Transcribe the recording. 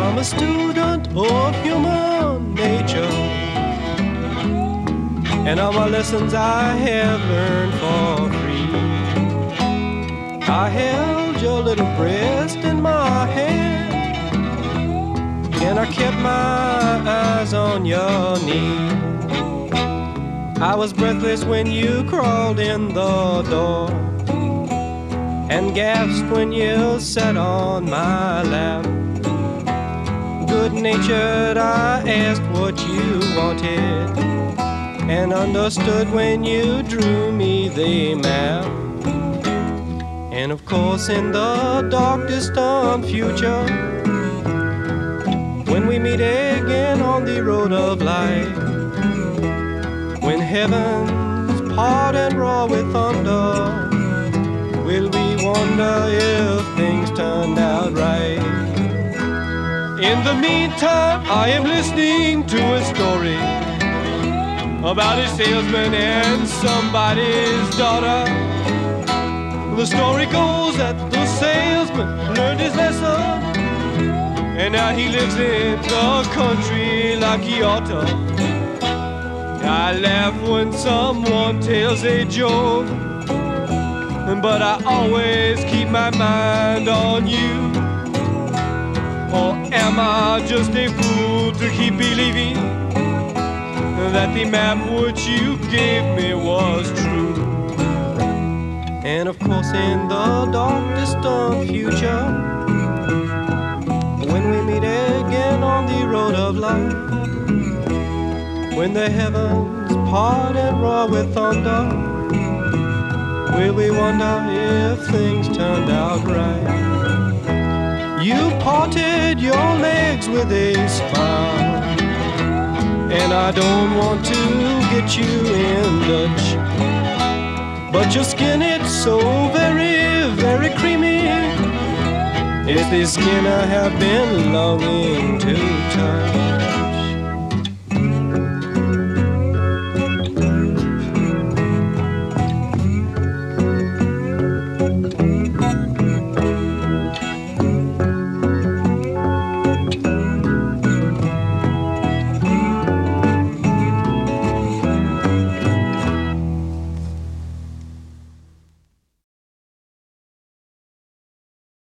I'm a student of human nature, and all my lessons I have learned for free. I held your little breast in my hand, and I kept my eyes on your knee. I was breathless when you crawled in the door, and gasped when you sat on my lap. Good-natured I asked what you wanted, and understood when you drew me the map. And of course in the dark distant future, when we meet again on the road of life, when heavens part and roar with thunder, will we wonder if things turned out right? In the meantime, I am listening to a story about a salesman and somebody's daughter. The story goes that the salesman learned his lesson, and now he lives in the country like he ought to. I laugh when someone tells a joke, but I always keep my mind on you. Or am I just a fool to keep believing that the map which you gave me was true? And of course in the dark distant future, when we meet again on the road of life, when the heavens part and roar with thunder, will we wonder if things turned out right? You parted your legs with a smile, and I don't want to get you in Dutch, but your skin, it's so very, very creamy. It's the skin I have been longing to touch.